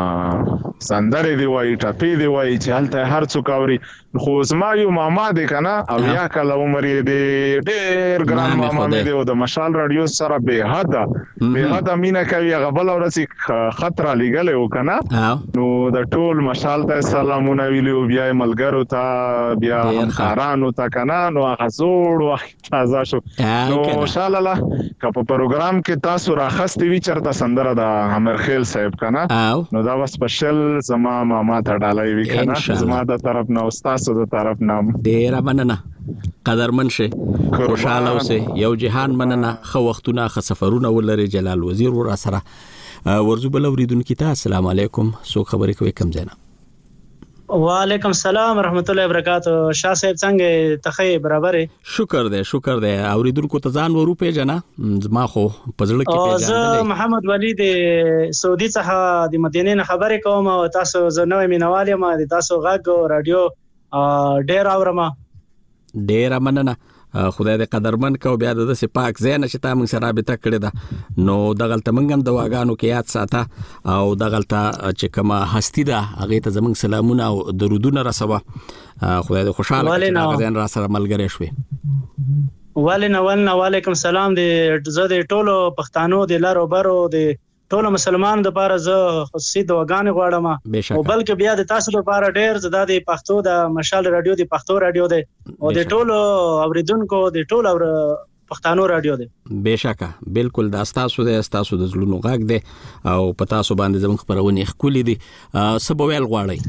سندره دی وای ټاپی دی وای چې هلته هر څوک اوري خو زما یو ماما دی کنه او یا کله عمر دی ډېر ګران ماما دی او د مشال رادیو سره به حد به حد مینا کوي غبل اورسي خطر لګل او کنه نو د ټول مشال ته سلامونه ویلو بیا ملګرو ته بیا خارانو ته کنه نو هغه زوړ وخت تازه شو نو ان شاء الله که په پروګرام کې تاسو راخستې وی چرته سندره د امرخیل صاحب کنه نو دا واس سپیشل زما ماما ته ډالای وی کنه زما د طرف نه استاد د طرف نام
ډیر مننه قدرمن شه خوشاله اوسه یو جهان مننه خو وختونه خ سفرونه ولري جلال وزیر ور سره ورزو بل اوریدونکو ته السلام علیکم سو خبرې کوي کم زینا
وعلیکم السلام ورحمت الله وبرکاتہ شاه صاحب څنګه ته برابر
شکر دې شکر دې اوریدونکو ته ځان ورو پیژنه ما خو پزړه کې پیژندل
زه محمد ولی د سعودي څخه د مدینې نه خبرې کوم او تاسو زه نوې مینوال یم د تاسو غږ رادیو ډیر اورم
ډیر مننه خدای دې قدرمن کو بیا د سپاک زین چې تا موږ سره رابطه کړې ده نو دغلت منګم د واغانو کې یاد ساته او دغلت چې کما هستی ده هغه ته زمنګ سلامونه او درودونه رسوه خدای دې خوشاله کړي غزان را سره ملګری شوي
والنا والنا وعلیکم السلام دې زه د ټولو پښتنو د لارو برو د ټولو مسلمانانو د لپاره زه خصوصي دعاګانې غواړم او بلکې بیا د تاسو لپاره ډېر زده د پښتو د مشال رادیو د پښتو رادیو دی او د ټولو اوریدونکو د ټولو پښتنو رادیو دی
بهشکه بالکل دا تاسو د تاسو د زلونو غږ دی او په تاسو باندې زموږ خبرونه خولي دي سبا ویل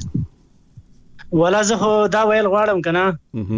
غواړي
ولا زه دا ویل غواړم کنه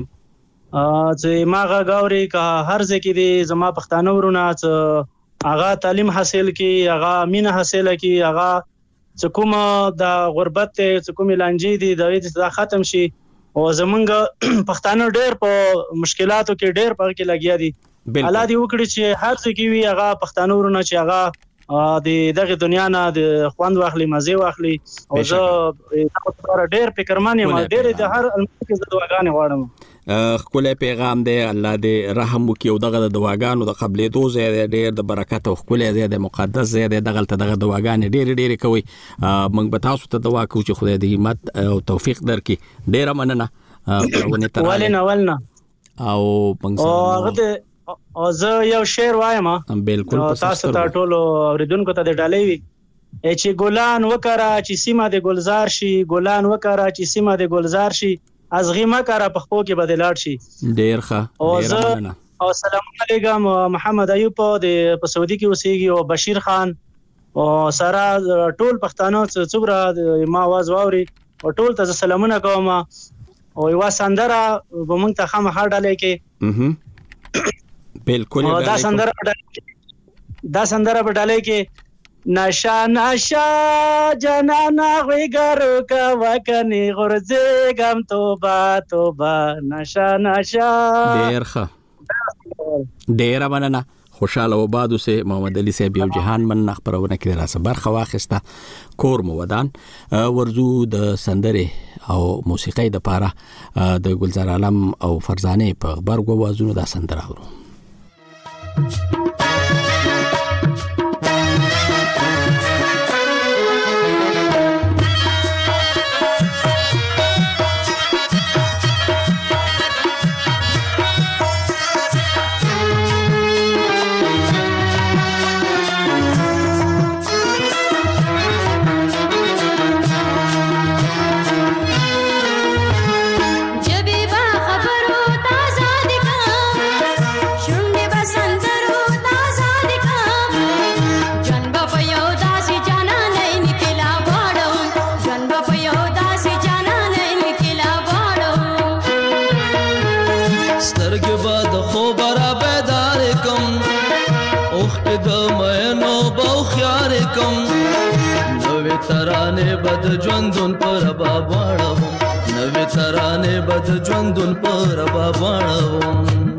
چې ما غاوري که هر ځکه دي زما پښتنو ورونه اغا تعلیم حاصل کی اغا مینه حاصل کی اغا څکوم د غربت څکوم لانجی دي د دې ختم شي او زمونږ پښتانه ډېر په مشکلاتو کې ډېر په کې لګیا دي الله دې وکړي چې هر څه کې وي اغا پښتانه ورونه چې اغا د دغه دنیا نه د خوند واخلي مزه واخلي او زه ډېر فکرمن یم ډېر د هر المکه د دعاګانې غواړم
خپل پیغام دی الله دې رحم وکي او دغه د دعاګانو د قبلې دوزه ډېر د برکت او خپل دې د مقدس دې دغه دغه دعاګانې ډېر ډېر کوي موږ به تاسو ته دعا کوو چې خدای دې همت او توفیق درکړي ډېر مننه پرونه تر
ولنه ولنه
او
او هغه او زه یو شعر وایم
بالکل
تاسو ته ټول اوریدونکو ته د ډالۍ وي چې ګلان وکړه چې سیمه د گلزار شي ګلان وکړه چې سیمه د گلزار شي از غیمه کړه په خپل کې بدلار شي
ډیر ښه ډیر مننه
او سلام علیکم محمد ایوب د په سعودي کې اوسېږي او بشیر خان او سره ټول پښتانه څومره ما आवाज واوري او ټول ته سلامونه کوم او یو سندره به مونږ ته خامخا ډالۍ کې
بالکل
دا سندره دا سندره په ډالۍ کې نشا نشا جنانا غیګرو کا وکني غرزه غم توبه توبه نشا نشا
ډیر ښه ډیر مننه خوشاله وبادو سه محمد علي صاحب یو جهان من خبرونه کې را صبر خواخسته کور مو ودان ورزو د سندره او موسیقي د پاره د گلزار عالم او فرزانه په خبرګو وازونو دا سندره ورو
ترانه بد ژوندون پر باباړو نوې ترانه بد ژوندون پر باباړو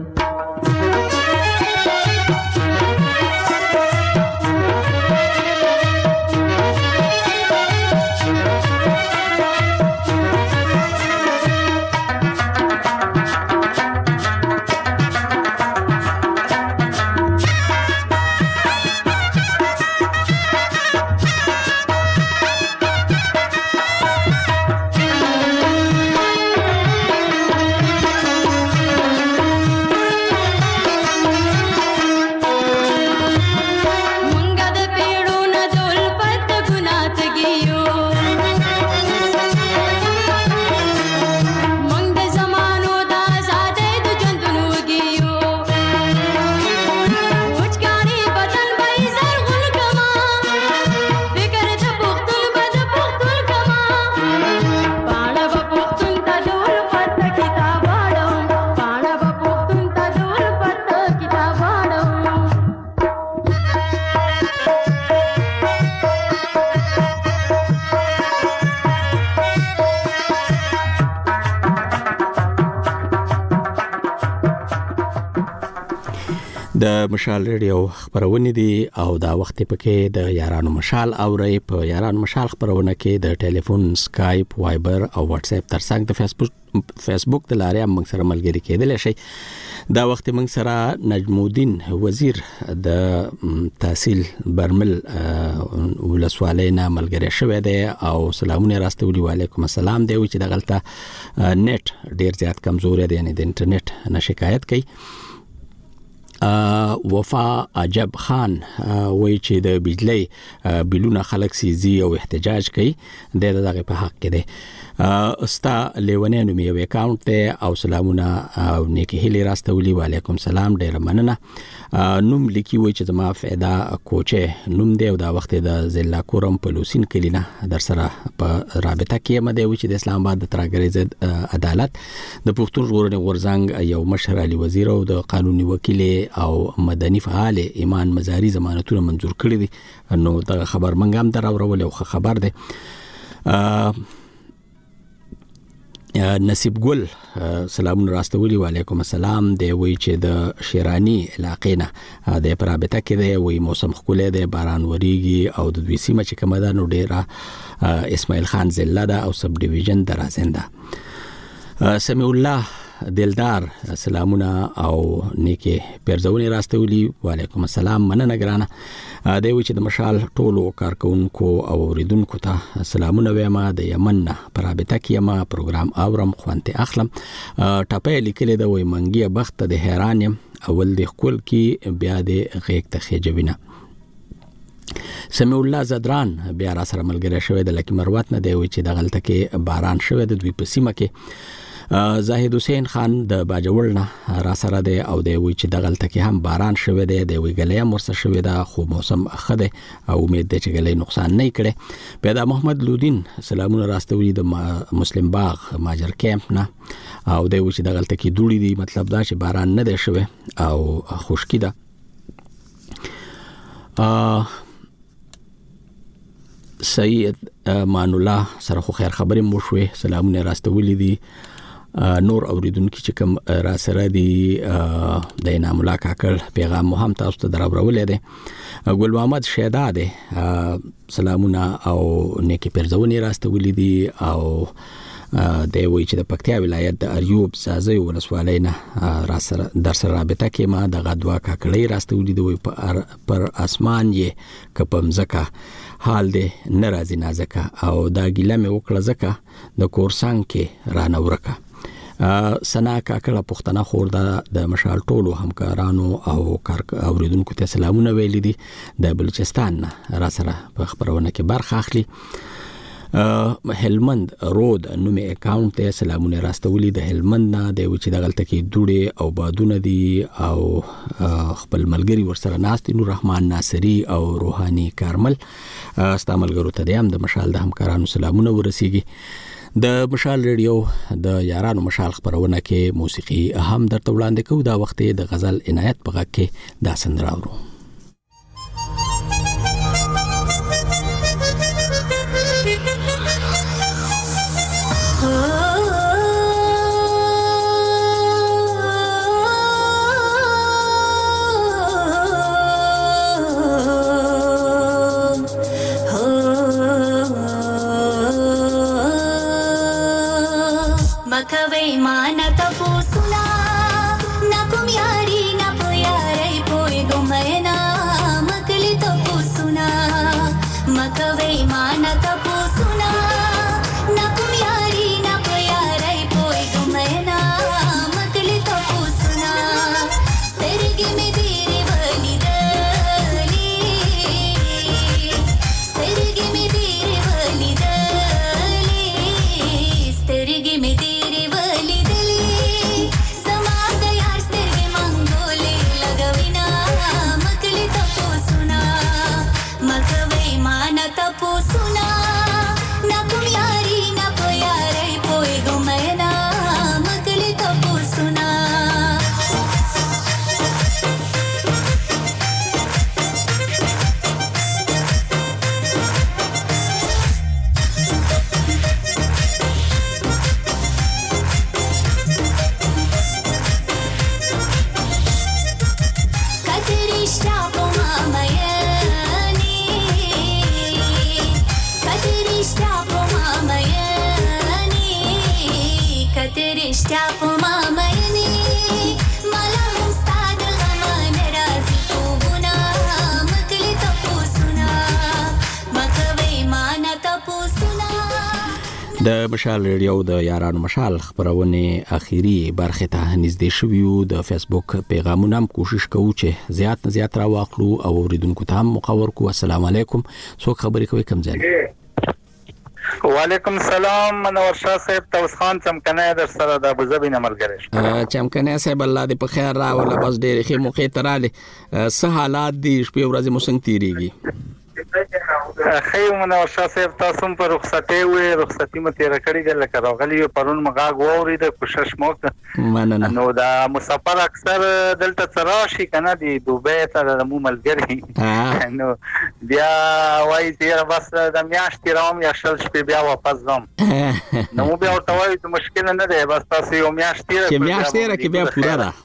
د مشال ریډیو خبرونه دي او دا وخت پکې د یارانو مشال اوري په یارانو مشال خبرونه کې د ټلیفون سکایپ وایبر او واتس اپ ترڅنګ د فیسبوک فیسبوک د لارې موږ سره ملګری کېدل شي دا وخت موږ سره نجم الدین وزیر د تحصیل برمل ولسوالۍ نه ملګری شوی دی او سلامونه راستولي وعلیکم السلام دی چې د غلطه نت ډیر زیات کمزوري دی یعنی د انټرنیټ نه شکایت کوي وفا عجب خان وای چې د بجلی بلونه خلک سيزي او احتجاج کوي د دغه په حق کې دی استا لیونانو می یو اکاونټ ته او سلامونه او نیکی هلی راستولي وعلیکم السلام ډیر مننه نوم لیکي وای چې زما فایده کوچه نوم دی او دا وخت د ضلع کورم پلوسین کلینا در سره په رابطه کې مده وای چې د اسلام آباد د ترګری زد عدالت د پښتون ژغورنې غورځنګ یو مشر علي وزیر او د قانوني وکیل او مدني فعال ایمان مزاری ضمانتونه منظور کړی دي نو دا خبر منګم دراورول او خبر دی نصیب ګل سلام راستولي وعلیکم السلام دی وی چې د شیرانی علاقې نه د پرابطه کې دی وی موسم خولې دی باران وریږي او د دوی سیمه چې کومه ده نو ډیره اسماعیل خان زله ده او سب ډیویژن درازنده سمیع الله دلدار سلامونه او نیکه پرزونی راستولي. وعلیکم السلام. مننه ګرانه. دی وی چې د مشال ټولو کارکونکو او اوریدونکو ته سلامونه وایم. د یمن نه پرابطه کې ما پروګرام اورم خوانته اخلم. ټاپه لیکل د وی منګي بخت د حیران يم اول د خپل کې بیا د غیږ ته خېجوینه. سمیع الله زدران بیا را سره ملګری شوی د لکی مروت نه دی وی چې د غلطه کې باران شوی د دوی په سیمه کې. زاهد حسین خان د باجوړ نه را سره دی او دی وی چې د غلطه کې هم باران شوی دی. د وی غلې مرسه شوی دا خو موسم خده او امید دی چې غلې نقصان نه کړي. پیدا محمد لودین سلامونه راستوي د مسلم باغ ماجر کیمپ نه او دی وی چې د غلطه کې دوړي دی مطلب دا چې باران نه دی شوی او خشکی ده. سید مان الله سره خو خیر خبرې مو شوې سلامونه راستولې دي. نور اوریدونکو چې کوم را سره دي د انعام الله کاکل پیغام مو هم تاسو ته دراورولې دي. ګل محمد شهدا دي سلامونه او نیکی پرزونی راستولې دي او د وی چې د پکتیا ولایت د اریوب سازي ولسوالۍ نه را سره در سره رابطه کې ما د غدوا کاکړې راستولې دي پر اسمان یې کپم زکه حال دې ناراضي نازکه او دا ګیله مې وکړه زکه د کورسان کې رانورکه. سنا کاکړه پښتنه خور د مشال ټولو همکارانو او کار اوریدونکو ته سلامونه ویلي دي. د بلوچستان را سره په خبرونه کې برخه اخلي. هلمند رود نومي اکاونټ ته سلامونه راستولي د هلمند نه دی چې د غلطه کې دوړې او بادونه دي او خپل ملګری ورسره ناست نور رحمان ناصری او روحاني کارمل استعمالګرو ته هم د مشال د همکارانو سلامونه ورسیږي. د مشال ریډیو د یارانو مشال خبرونه کې موسیقي هم درته وړاندې کوو. دا وخت د غزل عنایت په غږ کې دا سندراورو.
मकवे माना तपो सुना ना कुम यारी ना पुयारे पोए गो मैना मकली तपो सुना मकवे माना तपो सुना ना कुम यारी ना पुयारे पोए गो मैना मकली तपो सुना सरगे में तेरे वाली दली सरगे में तेरे वाली दली सरगे में
د مشال ریډیو د یارانو مشال خبرونه اخیری برخه ته نږدې شویو. د فیسبوک پیغامونه هم کوشش کوو چې زیات نه زیات راواخلو او اوریدونکو ته هم مخور کو. السلام علیکم. څوک خبرې کوي کوم ځای؟
وعلیکم السلام. منور شاه صاحب توس خان چمکنه در سره د ابوظبي نه ملګری.
چمکنه صاحب الله دې په خیر راوله. بس ډېر ښه موقع تراله. څه حالات دي شپې ورځې مو څنګه تیریږي؟
خیر منور شاه صاحب تاسو په رخصتي وي رخصتي مته راکړی د لکه راغلی پرون مغاغ ووري د کوشش موکه
مننه.
نو دا مسافر اکثر دلته تراشي کنه دی دوبه ته د مو ملګری نو بیا وای چې بس د میاشتې راوم یا شل شپې بیا واپس ځم نو بیا ورته وای ته مشکل نه ده بس تاسو یو میاشتې
کې میاشتې را کې بیا پورا ده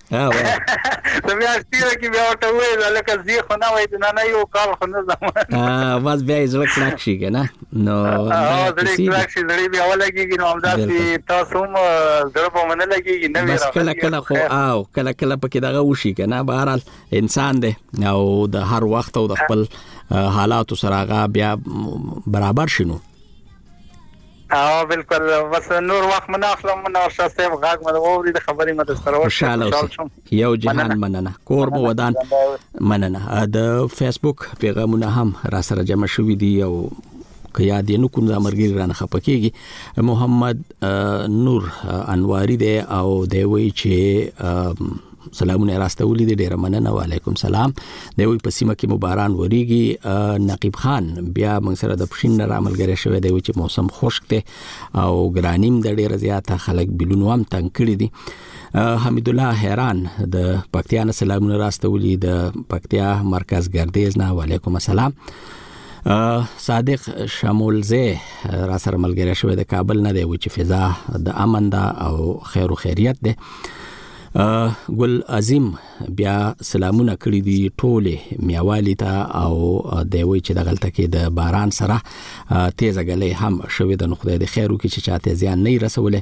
ها
زه بیا ستیره کې بیا ورته وویل لکه زی خو نه وایي نه نه یو کال خو نه ځم
ها بس بیا یې زړه کلک شي که نه نو
زړه کلک شي زړه بیا ولګېږي نو همداسې تاسو هم زړه به مو نه لګېږي نوې
بس کله کله خو او کله کله پکې دغه وشي که نه بهرحال انسان دی او د هر وخت او د خپل حالاتو سره هغه بیا برابر شي نو
اه بالکل بس نور وخت من اخلم من او شاسته غاګ مده ووري د خبرې مده سره
خوشاله یو جهان مننه کور مو ودان مننه د فیسبوک پیغامونه هم را سره جمع شوې دي او که یاد یې نو کوم زمرګری رانه خپکیږي محمد نور انواری دی او دی وی چې سلامونه راستولې دي ډیره مننه وعلیکم سلام دی وی په سیمه کې مباران وریږي نقیب خان بیا موږ سره د پښین راملګری شوی دی چې موسم خشک دی او ګرانیم د ډیره زیاته خلک بلونو هم تنگ کړی دي حمید الله حیران د پکتیا نه سلامونه راستولې د پکتیا مرکز ګردیز نه وعلیکم السلام صادق شمولزه را سره ملګری شوی د کابل نه دی چې فضا د امن ده او خیر او خیریت ده ګل عظیم بیا سلامونه کړی دي ټوله میاوالی ته او د وی چې د غلطه کې د باران سره تیز غلې هم شوې د خدای د خیر وکړي چې چاته زیان نه رسوله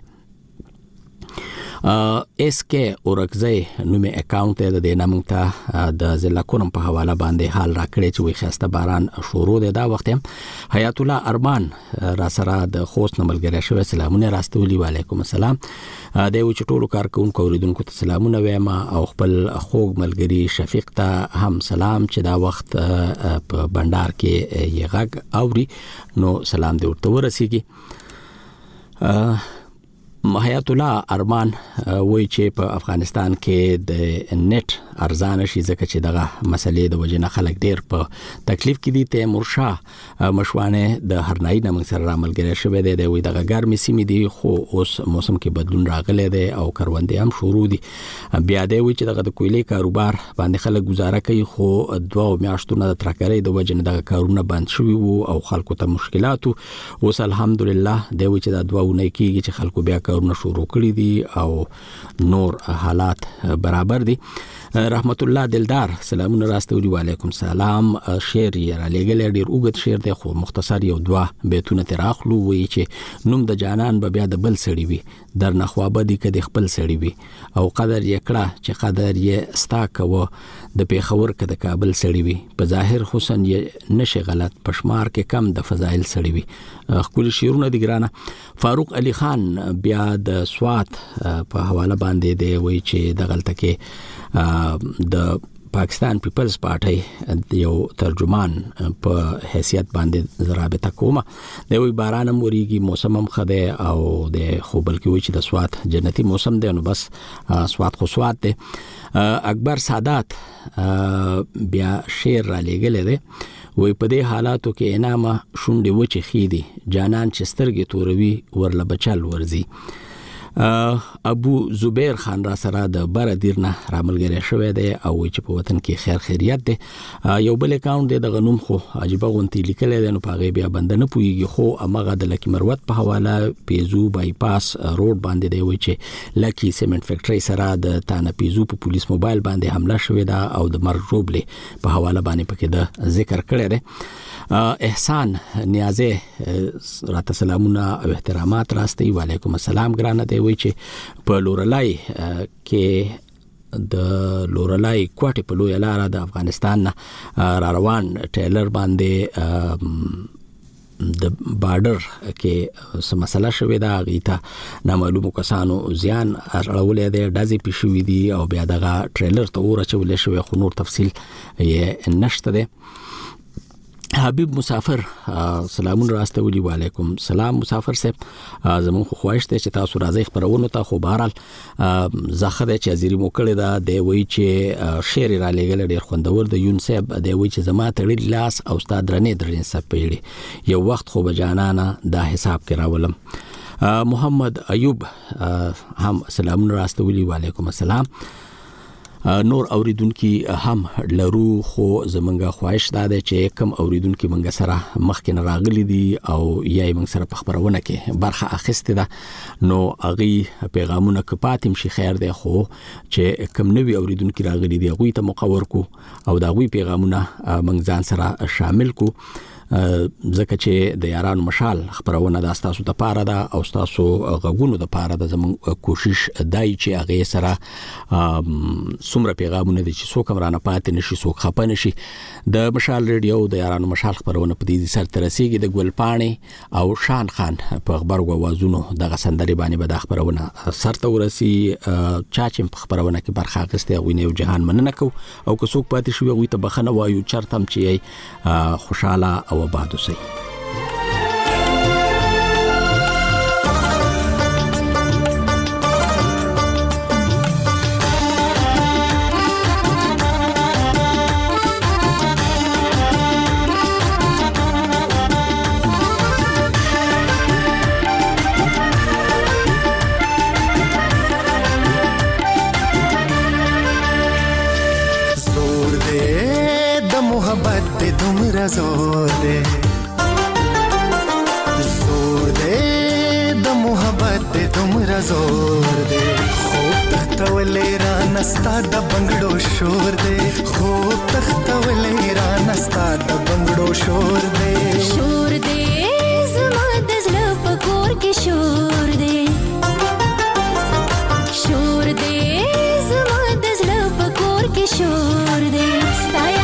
اس کې اورکزی نومي اکاونټ د دې نامنګ ته د ضلع کوم په حواله باندې حال راکړی چې وي خسته باران شروع دی دا وخت هم حیات الله ارمان را سره د خوست نملګری شوی سلامونه راستولي وعلیکم السلام د یو چټولو کارکونکو اوریدونکو ته سلامونه وایم او خپل خوږ ملګری شفیق ته هم سلام چې دا وخت په بندر کې یې غږ اوري نو سلام دې ورته ورسیږي حیات الله ارمان وای چې په افغانستان کې د نت ارزانه شي ځکه چې دغه مسلې د وجنه خلک ډیر په تکلیف کې دي ته مرشاه مشوانه د هرنای نامنګ سره راملګری شوی دی د وې دغه ګرمي سیمې دي خو اوس موسم کې بدلون راغلی دی او کروندې هم شروع دي بیا دی وای چې دغه د کویلې کاروبار باندې خلک گزاره کوي خو دوه میاشتونه د ترکرې د وجنه دغه کارونه بند شوي وو او خلکو ته مشکلات اوس الحمدلله دی وای چې دا دوه ونه کېږي چې خلکو بیا کارونه شروع کړی دي او نور حالات برابر دي رحمت الله دلدار سلامونه راستولي وعلیکم سلام شعر یې را لګل ډیر اوږد شعر دی خو مختصر یو دوا بیتونه تر اخلو وی چې نوم د جانان به بیا د بل سړی وي در نخوابه دي کده خپل سړی وي او قدر یې کړه چې قدر یې ستا کوه د پیښور کده کابل سړی وي په ظاهر حسن یې نشه غلط پشمار کې کم د فضایل سړی وي خپل شعرونه دي ګرانه فاروق علي خان بیا د سوات په حواله باندې دی وی چې د غلطه کې د پاکستان پیپلز پارټي یو ترجمان په حیثیت باندې رابطه کومه د وی باران موريږي موسم هم خده او د خو بلکې وی چې د سوات جنتی موسم دی نو بس سوات خو سوات دی اکبر سادات بیا شعر را لګل دی وی په دې حالاتو کې انامه شونډې وچې خېدي جانان چې سترګې توروي ورله بچل ورزي ابو زبیر خان را سره د بر دیرنه راملګری شوی دی او چې په وطن کې خیر خیریت دی یو بل اکاونټ دی د غنوم خو عجیب غونتی لیکل دی نو پاغه بیا بند نه پویږي خو امغه د لکی مروت په حواله پیزو بایپاس روډ باندې دی وی چې لکی سیمنٹ فیکټری سره د تانه پیزو په پولیس موبایل باندې حمله شوې ده او د مرګ روبلې په حواله باندې پکې د ذکر کړی دی احسان نیازه راته سلامونه او احترامات راستي وعلیکم السلام ګرانه دی وی چې په لورلای کې د لورلای کوټه په لوی لار د افغانستان را روان ټریلر باندې د بارډر کې سم مسله شوې ده غیته نامعلومو کسانو زیان اړولې ده دازې پښوی دي او بیا دغه ټریلر ته ورچولې شوې خو نور تفصیل یې نشته ده حبیب مسافر سلامون راستولي وعلیکم سلام مسافر صاحب زمون خو خواهش ته چې تاسو راځي خبرونه ته خو بهرال زخه د چازيري موکړه ده د وی چې شعر را لګل ډیر خوندور د یون صاحب د وی چې زما تړل لاس او استاد رنه درین صاحب پیړي یو وخت خو بجانانه دا حساب کراولم محمد ایوب هم سلامون راستولي وعلیکم السلام نور اوریدونکو هم لرو خو زمونږه خواهش ده چې کم اوریدونکو منګه سره مخکې راغلي دي او یای موږ سره په خبرونه کې برخه اخیسته ده نو اغي پیغامونه کپاتم شي خیر دی خو چې کم نوی اوریدونکو راغلي دي غوي ته مقور کو او دا غوي پیغامونه موږ ځان سره شامل کو ځکه چې د یارانو مشال خبرونه د تاسو ته پاره ده او تاسو غوونو د پاره ده زمون کوشش دای چې هغه سره څومره پیغامونه دي چې څوک مرانه پاتې نشي څوک خپه نشي د مشال ریډیو د یارانو مشال خبرونه په دې سر ترسيږي د ګلپانی او شان خان په خبرو وازونو د غسندري باندې به د خبرونه سر ته ورسي چا چې خبرونه کې برخه اخیسته ویني او جهان مننه کو او که څوک پاتې شوی وي ته بخنه وایو چرتم چې خوشاله او آباد اوسئ.
زور دے زور دے د محبت دے تمرا زور دے خوب تختولے را نستا د بنگڑو شور دے خوب تختولے را نستا د بنگڑو شور دے
شور دے زما د زړه په کور کې شور دے شور دے زما د زړه په کور کې شور دے ستایا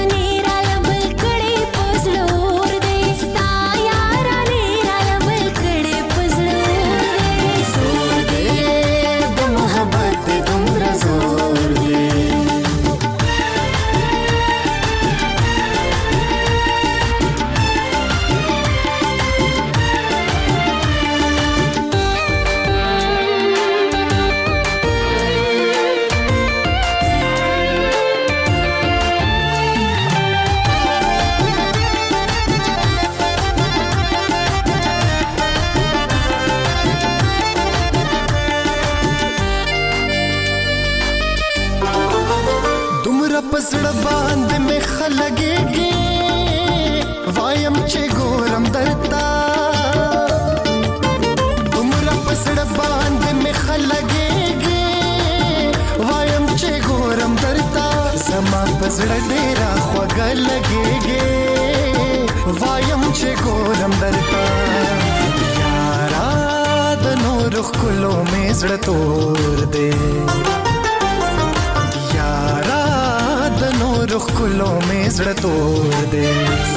پسړ باندې مخ لګيږي وایم چې ګورم درتا عمر پسړ باندې مخ لګيږي وایم چې ګورم درتا زما پسړ ډېر خوګ لګيږي وایم چې ګورم درتا یارا د نور خلو مې زړه تور دے یارا د نور خلو مې زړه تور دے